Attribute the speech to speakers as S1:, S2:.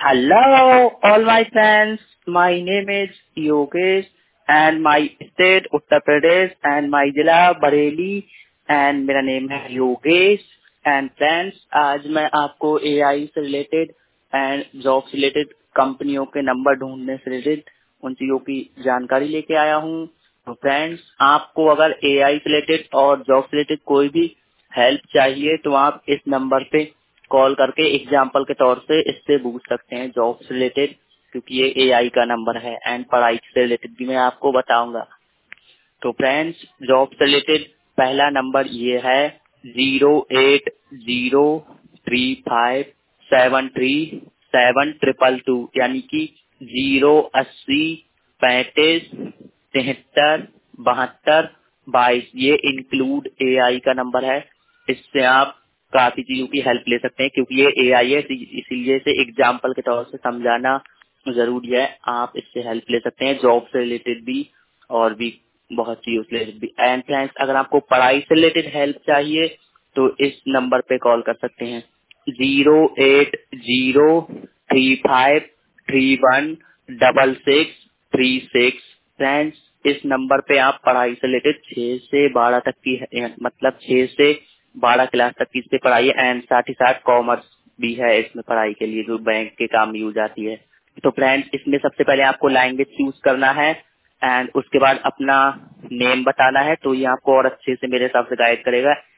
S1: Hello, all my friends. My name is Yogesh, and my state Uttar Pradesh, and my जिला Bareilly, and मेरा name है Yogesh. And friends, आज मैं आपको AI से रिलेटेड एंड जॉब से रिलेटेड कंपनियों के नंबर ढूंढने से रिलेटेड उन चीजों की जानकारी लेके आया हूँ. तो फ्रेंड्स, आपको अगर एआई से रिलेटेड और जॉब से रिलेटेड कोई भी हेल्प चाहिए तो आप इस नंबर पे कॉल करके एग्जाम्पल के तौर से इससे पूछ सकते हैं जॉब से रिलेटेड, क्योंकि ये एआई का नंबर है. एंड पढ़ाई से रिलेटेड भी मैं आपको बताऊंगा. तो फ्रेंड्स, जॉब से रिलेटेड पहला नंबर ये है 08035737222, यानी कि 08035737222. ये इंक्लूड एआई का नंबर है. इससे आप काफी चीजों की हेल्प ले सकते हैं, क्योंकि ये एआई है, इसीलिए से एग्जाम्पल के तौर से समझाना जरूरी है. आप इससे हेल्प ले सकते हैं जॉब से रिलेटेड भी और भी बहुत चीजों से रिलेटेड भी. एंड फ्रेंड्स, अगर आपको पढ़ाई से रिलेटेड हेल्प चाहिए तो इस नंबर पे कॉल कर सकते हैं 08035316636. फ्रेंड्स, इस नंबर पे आप पढ़ाई से रिलेटेड 6 से 12 तक की मतलब 6 से 12 क्लास तक की इससे पढ़ाई है. एंड साथ ही साथ कॉमर्स भी है इसमें पढ़ाई के लिए, जो बैंक के काम में यूज आती है. तो फ्रेंड्स, इसमें सबसे पहले आपको लैंग्वेज चूज करना है एंड उसके बाद अपना नेम बताना है. तो ये आपको और अच्छे से मेरे हिसाब से गाइड करेगा.